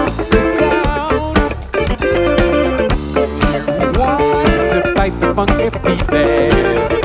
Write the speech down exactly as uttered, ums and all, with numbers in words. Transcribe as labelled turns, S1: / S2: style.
S1: across the town. Want to fight the funky beat there.